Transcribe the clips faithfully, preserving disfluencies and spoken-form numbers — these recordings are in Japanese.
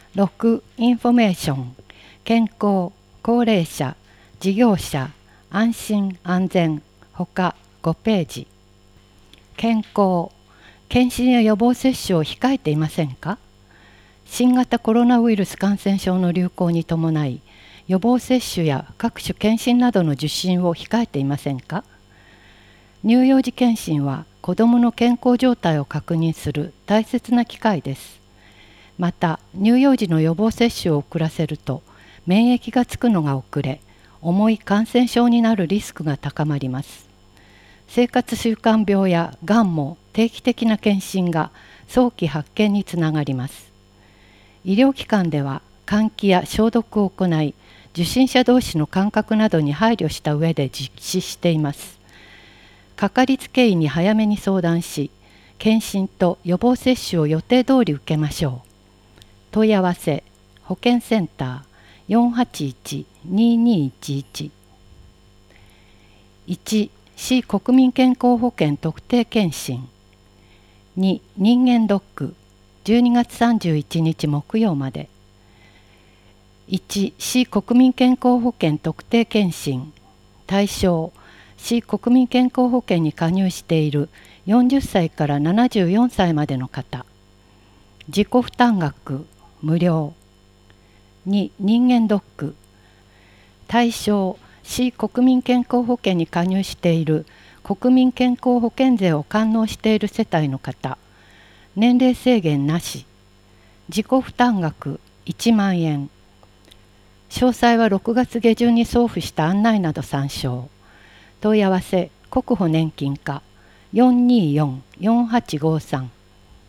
ろく、インフォメーション、健康、高齢者、事業者、安心安全、ほかごページ。健康、検診や予防接種を控えていませんか？新型コロナウイルス感染症の流行に伴い、予防接種や各種検診などの受診を控えていませんか？乳幼児検診は子どもの健康状態を確認する大切な機会です。また、乳幼児の予防接種を遅らせると、免疫がつくのが遅れ、重い感染症になるリスクが高まります。生活習慣病やがんも定期的な検診が早期発見につながります。医療機関では換気や消毒を行い、受診者同士の間隔などに配慮した上で実施しています。かかりつけ医に早めに相談し、検診と予防接種を予定通り受けましょう。問い合わせ、保健センター よんはちいち ににいちいち。いち、市国民健康保険特定健診。に、人間ドック、じゅうにがつさんじゅういちにち木曜まで。いち、市国民健康保険特定健診。対象、市国民健康保険に加入しているよんじゅっさいからななじゅうよんさいまでの方。自己負担額、無料。に、人間ドック。対象、市国民健康保険に加入している国民健康保険税を完納している世帯の方。年齢制限なし。自己負担額いちまんえん。詳細はろくがつげじゅんに送付した案内など参照。問い合わせ、国保年金課 よんにーよん よんはちごさん。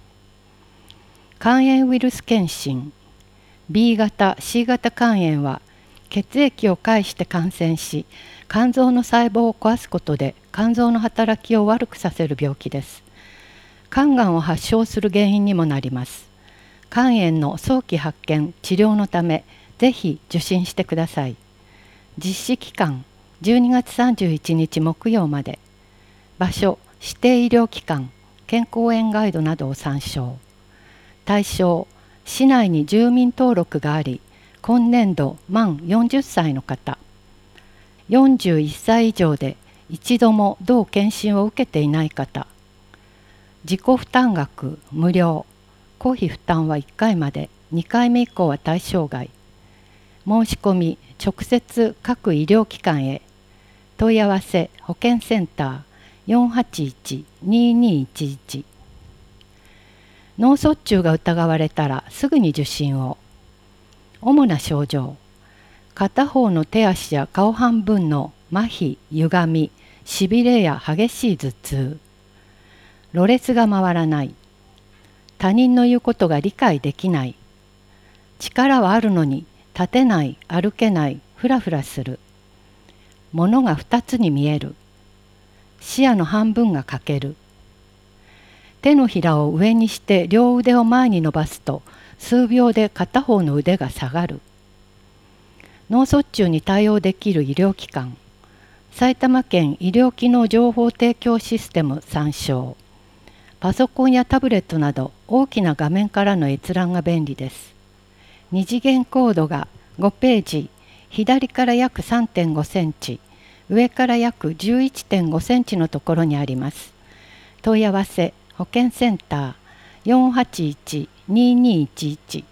肝炎ウイルス検診。ビー 型、シー 型肝炎は血液を介して感染し、肝臓の細胞を壊すことで肝臓の働きを悪くさせる病気です。肝がんを発症する原因にもなります。肝炎の早期発見・治療のため、ぜひ受診してください。実施期間、じゅうにがつさんじゅういちにち木曜まで。場所、指定医療機関、健康園ガイドなどを参照。対象、市内に住民登録があり、今年度満よんじゅっさいの方。よんじゅういっさい以上で一度も同検診を受けていない方。自己負担額無料。公費負担はいっかいまで、にかいめ以降は対象外。申し込み、直接各医療機関へ。問い合わせ、保健センター よんはちいち ににいちいち。脳卒中が疑われたらすぐに受診を。主な症状。片方の手足や顔半分の麻痺、歪み、しびれや激しい頭痛。ろれつが回らない。他人の言うことが理解できない。力はあるのに立てない、歩けない、ふらふらする。物が二つに見える。視野の半分が欠ける。手のひらを上にして両腕を前に伸ばすと数秒で片方の腕が下がる。脳卒中に対応できる医療機関。埼玉県医療機能情報提供システム参照。パソコンやタブレットなど大きな画面からの閲覧が便利です。二次元コードがごページ、左から約 さんてんごセンチ、上から約 じゅういってんごセンチのところにあります。問い合わせ、保健センター よんはちいち ににいちいち。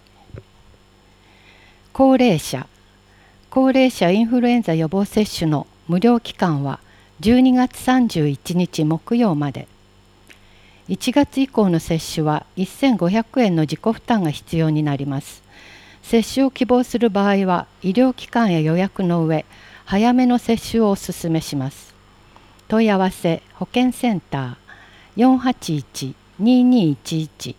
高齢者。高齢者インフルエンザ予防接種の無料期間はじゅうにがつさんじゅういちにち木曜まで。いちがつ以降の接種はせんごひゃくえんの自己負担が必要になります。接種を希望する場合は医療機関へ予約の上、早めの接種をお勧めします。問い合わせ、保健センター よんはちいち ににいちいち。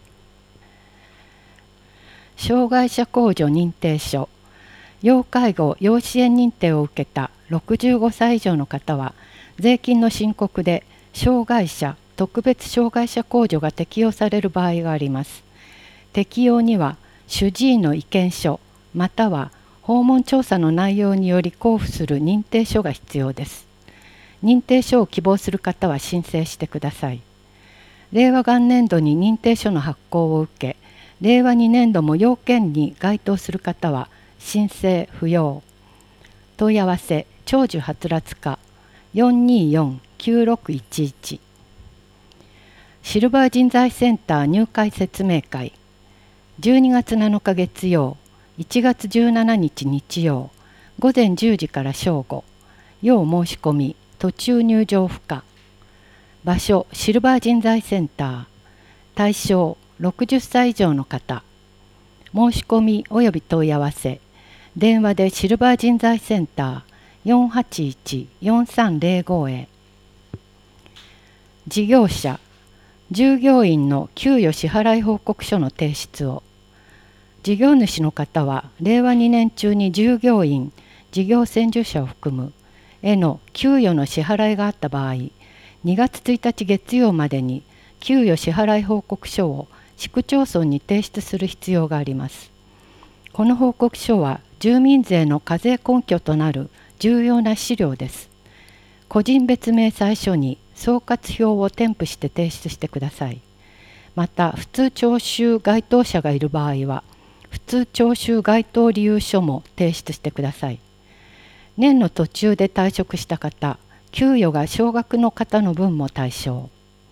障害者控除認定書。要介護・要支援認定を受けたろくじゅうごさい以上の方は、税金の申告で障害者・特別障害者控除が適用される場合があります。適用には、主治医の意見書、または訪問調査の内容により交付する認定書が必要です。認定書を希望する方は申請してください。令和元年度に認定書の発行を受け、 れいわにねんども要件に該当する方は申請不要。問い合わせ長寿はつらつ課 よんにーよんきゅうろくいちいち。シルバー人材センター入会説明会じゅうにがつなのか月曜、いちがつじゅうしちにち日曜、午前じゅうじから正午。要申し込み途中入場不可。場所シルバー人材センター。対象ろくじゅっさい以上の方。申し込みおよび問い合わせ電話でシルバー人材センター よんはちいちよんさんぜろご へ。事業者従業員の給与支払い報告書の提出を。事業主の方はれいわにねん中に従業員事業専従者を含むへの給与の支払いがあった場合、にがつついたち月曜までに給与支払い報告書を市区町村に提出する必要があります。この報告書は住民税の課税根拠となる重要な資料です。個人別明細書に総括表を添付して提出してください。また、普通徴収該当者がいる場合は、普通徴収該当理由書も提出してください。年の途中で退職した方、給与が少額の方の分も対象。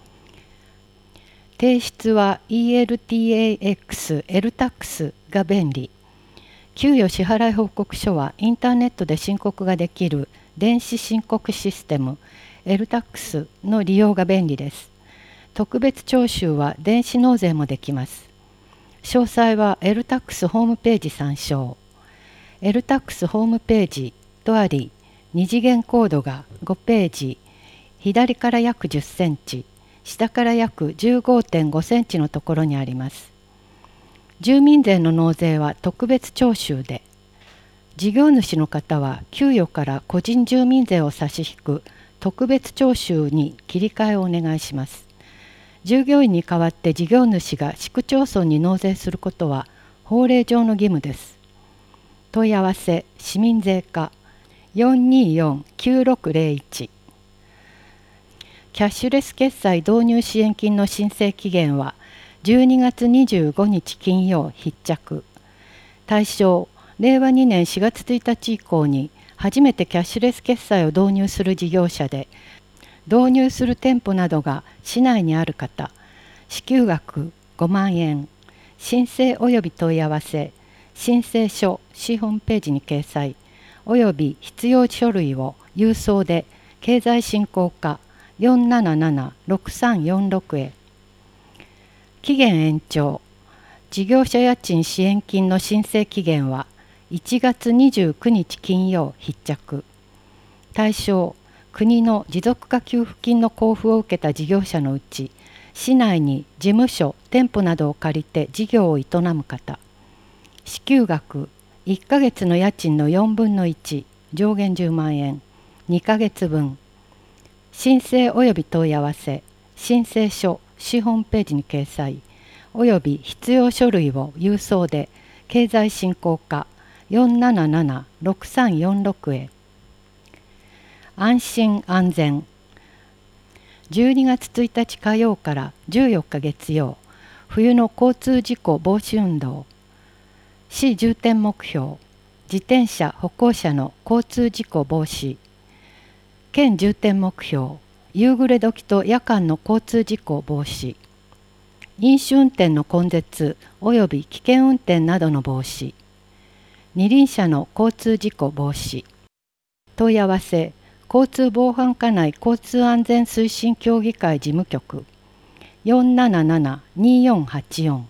提出は イーエルティーエーエックス、エルタックス が便利。給与支払い報告書はインターネットで申告ができる電子申告システム エルタックス の利用が便利です。特別徴収は電子納税もできます。詳細は エルタックス ホームページ参照。エルタックス ホームページとあり、に次元コードがごページ、左から約じゅっセンチ、下から約 じゅうごてんごセンチのところにあります。住民税の納税は特別徴収で、事業主の方は給与から個人住民税を差し引く特別徴収に切り替えをお願いします。従業員に代わって事業主が市区町村に納税することは法令上の義務です。問い合わせ市民税課 よんにーよんきゅうろくぜろいち。キャッシュレス決済導入支援金の申請期限はじゅうにがつにじゅうごにち金曜必着。対象れいわにねんしがつついたち以降に初めてキャッシュレス決済を導入する事業者で、導入する店舗などが市内にある方、支給額ごまんえん、申請及び問い合わせ、申請書市ホームページに掲載、及び必要書類を郵送で経済振興課 よんななななろくさんよんろく へ。期限延長。事業者家賃支援金の申請期限はいちがつにじゅうくにち金曜必着。対象、国の持続化給付金の交付を受けた事業者のうち、市内に事務所、店舗などを借りて事業を営む方。支給額、いっかげつの家賃のよんぶんのいち、上限じゅうまんえん、にかげつぶん。申請及び問い合わせ、申請書、市ホームページに掲載、及び必要書類を郵送で経済振興課 よんななななろくさんよんろく へ。安心安全。じゅうにがつついたち火曜からじゅうよっか月曜、冬の交通事故防止運動。市重点目標、自転車・歩行者の交通事故防止。県重点目標、夕暮れ時と夜間の交通事故防止。飲酒運転の根絶及び危険運転などの防止。二輪車の交通事故防止。問い合わせ、交通防犯課内交通安全推進協議会事務局 よんななななにーよんはちよん。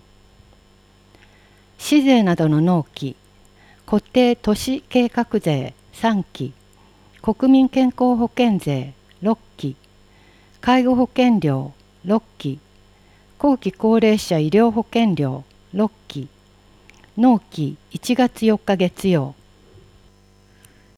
市税などの納期、固定都市計画税さんき、国民健康保険税ろっき、介護保険料ろっき、後期高齢者医療保険料ろっき、納期いちがつよっか月曜、